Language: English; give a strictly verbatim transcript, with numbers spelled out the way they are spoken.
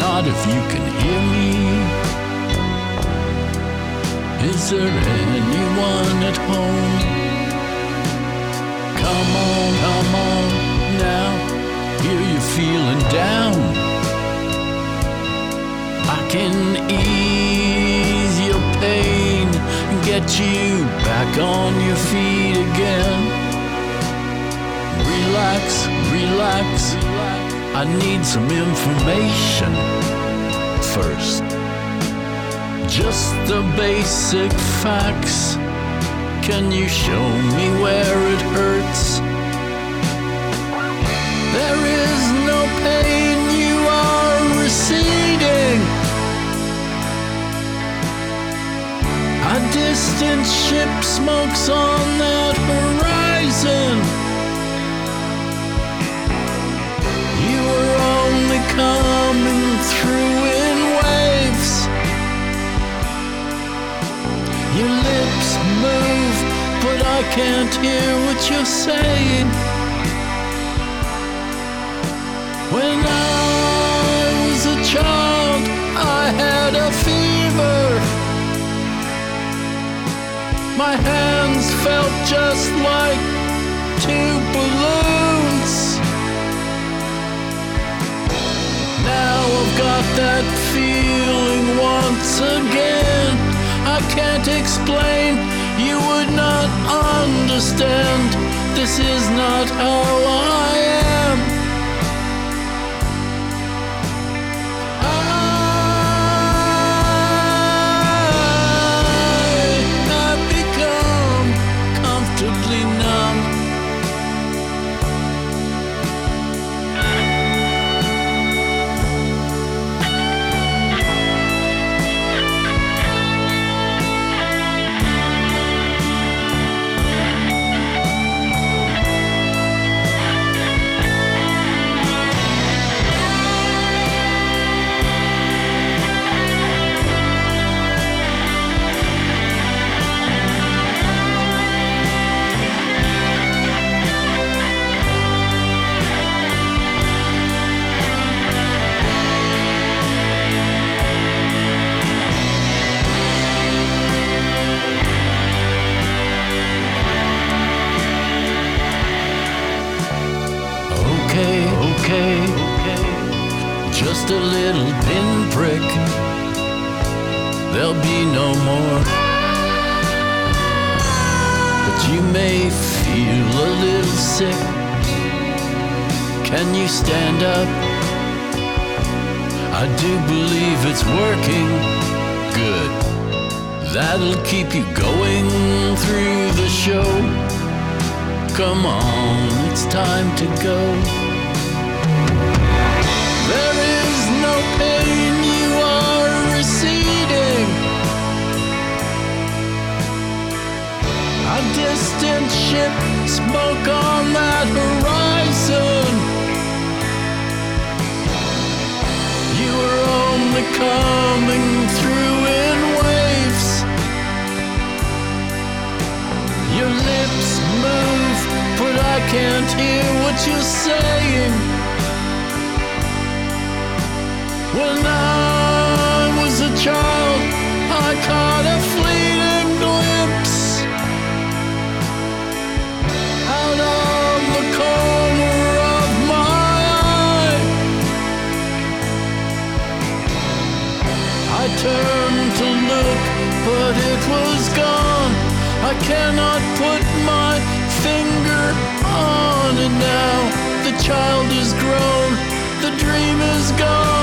not if you can hear me. Is there anyone at home? Come on, come on now, hear you feeling down. I can ease your pain and get you back on your feet again. Relax, relax, I need some information first. Just the basic facts. Can you show me where it hurts? There is no pain, you are receding. A distant ship smokes on that horizon. You are only coming through in waves. Your lips move, but I can't hear what you're saying. When I was a child, I had a fever. My hands felt just like two balloons. Now I've got that feeling once again. I can't explain, you would not understand. This is not how I am. I have become comfortably numb. Okay, okay, okay, just a little pinprick. There'll be no more. But you may feel a little sick. Can you stand up? I do believe it's working. Good. That'll keep you going through the show. Come on, it's time to go. There is no pain, you are receding. A distant ship, smoke on that horizon. You are only coming through in waves. Your lips move, but I can't hear what you're saying. When I was a child, I caught a fleeting glimpse out of the corner of my eye. I turned to look, but it was gone. I cannot put my finger on it now. The child is grown, the dream is gone.